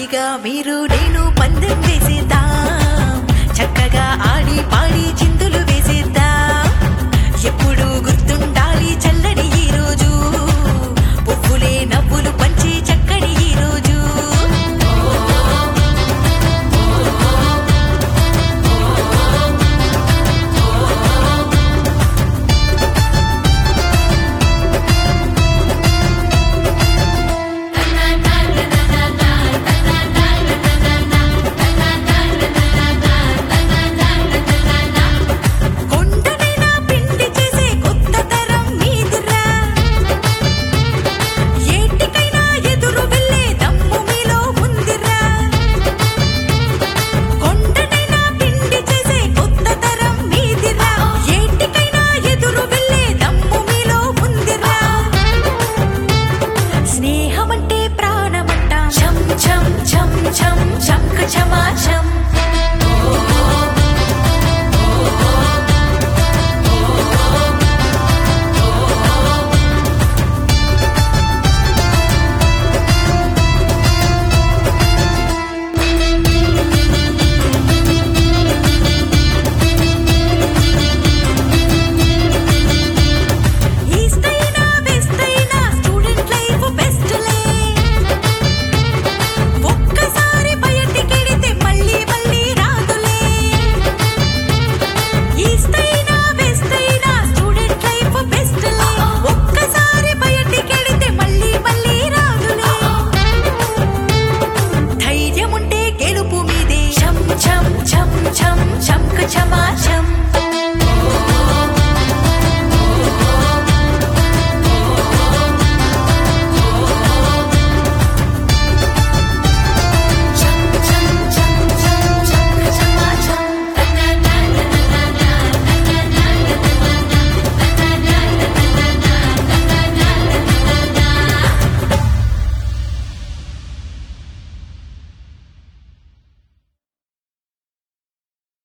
హాయిగా మీరు నేను పందెం వేసేద్దాం, చక్కగా ఆడి పాడి చిందులు వేసేద్దాం. ఎప్పుడు గుర్తుండాలి చల్లని ఈ రోజు, పువ్వులే నవ్వులు పంచి చక్కని ఈ రోజు. కొండనైనా పిండి చేసే కొత్త తరం మీదిరా, ఏటికైనా ఎదురు వెళ్ళే దమ్ము మీలో ఉందిరా. కొండనైనా పిండి చేసే కొత్త తరం మీదిరా, ఏటికైనా ఎదురు వెళ్ళే దమ్ము మీలో ఉందిరా. స్నేహమంటే ప్రాణమంట, ఛం ఛం ఛం ఛం ఛంక ఛమాఛం.